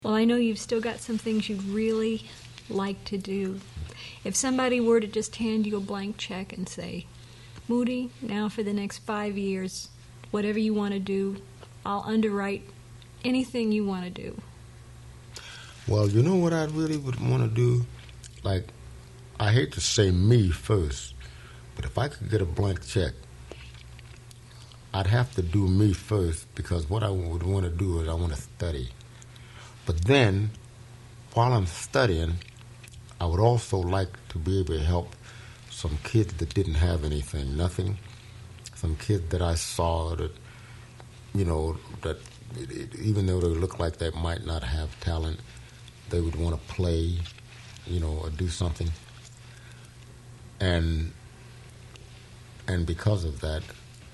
Well, I know you've still got some things you'd really like to do. If somebody were to just hand you a blank check and say, Moody, now for the next 5 years, whatever you want to do, I'll underwrite anything you want to do. Well, you know what I really would want to do? Like, I hate to say me first, but if I could get a blank check, I'd have to do me first, because what I would want to do is I want to study. But then, while I'm studying, I would also like to be able to help some kids that didn't have anything, nothing. Some kids that I saw that, that even though they look like they might not have talent, they would want to play, or do something. And because of that,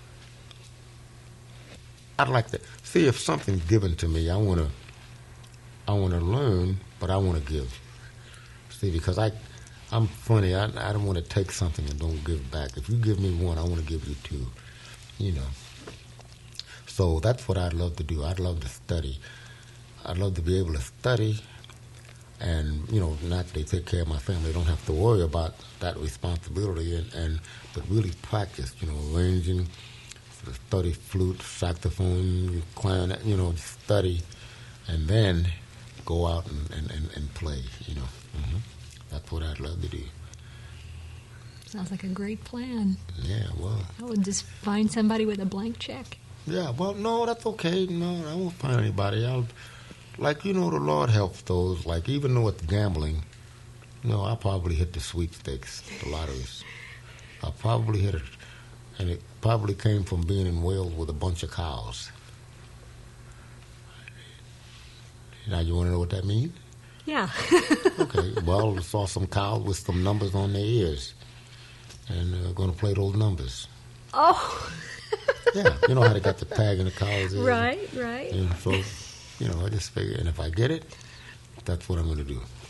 I'd like to see if something's given to me. I want to learn, but I want to give. See, because I'm funny. I don't want to take something and don't give back. If you give me one, I want to give you two. So that's what I'd love to do. I'd love to study. I'd love to be able to study and, not they take care of my family. They don't have to worry about that responsibility but really practice, arranging, study flute, saxophone, clarinet, just study, and then go out and play, Mm-hmm. That's what I'd love to do. Sounds like a great plan. Yeah, well. I would just find somebody with a blank check. Yeah, well, no, that's okay. No, I won't find anybody. The Lord helps those. Like, even though it's gambling, I'll probably hit the sweepstakes, the lotteries. I'll probably hit it. And it probably came from being in Wales with a bunch of cows. Now, you want to know what that means? Yeah. Okay, well, I saw some cows with some numbers on their ears. And they're going to play those numbers. Oh. Yeah, you know how they got the tag in the cow's ears? Right. And so, I just figured, and if I get it, that's what I'm going to do.